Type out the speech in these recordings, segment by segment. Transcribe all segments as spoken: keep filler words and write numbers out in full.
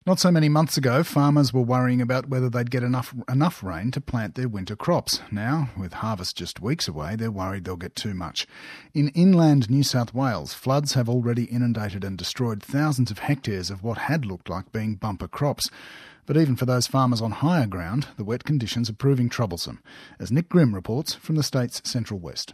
Not so many months ago, farmers were worrying about whether they'd get enough enough rain to plant their winter crops. Now, with harvest just weeks away, they're worried they'll get too much. In inland New South Wales, floods have already inundated and destroyed thousands of hectares of what had looked like being bumper crops. But even for those farmers on higher ground, the wet conditions are proving troublesome, as Nick Grimm reports from the state's Central West.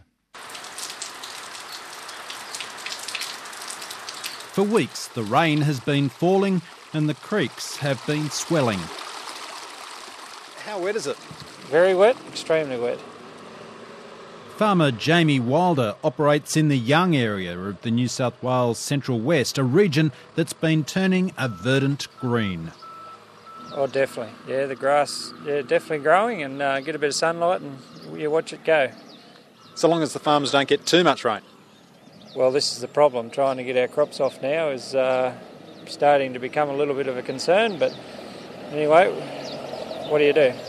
For weeks, the rain has been falling and the creeks have been swelling. How wet is it? Very wet, extremely wet. Farmer Jamie Wilder operates in the Young area of the New South Wales Central West, a region that's been turning a verdant green. Oh, definitely. Yeah, the grass, yeah, definitely growing, and uh, get a bit of sunlight and you watch it go. So long as the farmers don't get too much rain. Well, this is the problem. Trying to get our crops off now is uh, starting to become a little bit of a concern. But anyway, what do you do?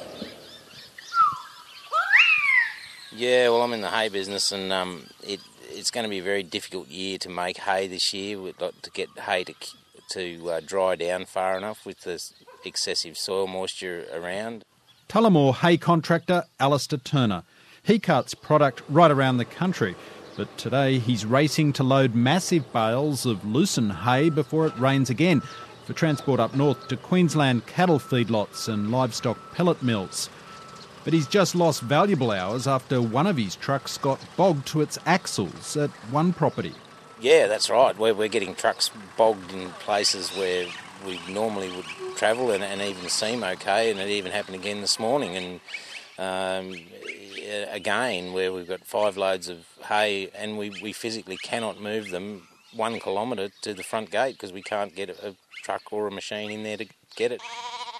Yeah, well, I'm in the hay business, and um, it, it's going to be a very difficult year to make hay this year. We'd like to get hay to to uh, dry down far enough with the excessive soil moisture around. Tullamore hay contractor Alistair Turner. He cuts product right around the country, but today he's racing to load massive bales of lucerne hay before it rains again for transport up north to Queensland cattle feedlots and livestock pellet mills. But he's just lost valuable hours after one of his trucks got bogged to its axles at one property. Yeah, that's right. We're, we're getting trucks bogged in places where we normally would travel and, and even seem okay, and it even happened again this morning. And um, again, where we've got five loads of hay and we, we physically cannot move them one kilometre to the front gate because we can't get a, a truck or a machine in there to get it.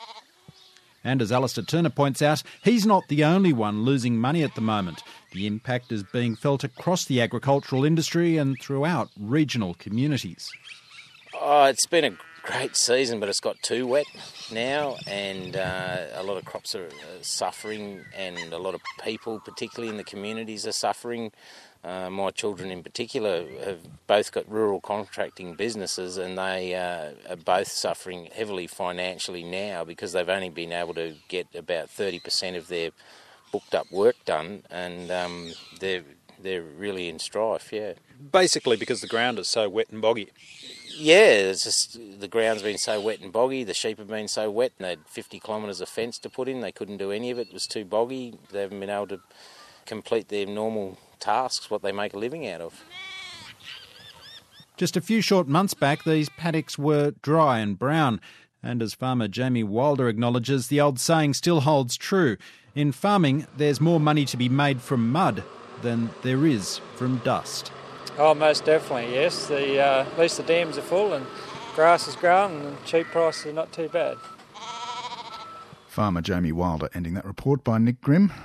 And as Alistair Turner points out, he's not the only one losing money at the moment. The impact is being felt across the agricultural industry and throughout regional communities. Oh, it's been a great season, but it's got too wet now, and uh, a lot of crops are uh, suffering, and a lot of people, particularly in the communities, are suffering. Uh, my children in particular have both got rural contracting businesses, and they uh, are both suffering heavily financially now because they've only been able to get about thirty percent of their booked up work done, and um, they're, they're really in strife, yeah. Basically because the ground is so wet and boggy. Yeah, it's just the ground's been so wet and boggy, the sheep have been so wet, and they had fifty kilometres of fence to put in, they couldn't do any of it, it was too boggy, they haven't been able to complete their normal tasks, what they make a living out of. Just a few short months back, these paddocks were dry and brown. And as farmer Jamie Wilder acknowledges, the old saying still holds true. In farming, there's more money to be made from mud than there is from dust. Oh, most definitely, yes. The, uh, at least the dams are full and grass is growing and sheep prices are not too bad. Farmer Jamie Wilder ending that report by Nick Grimm.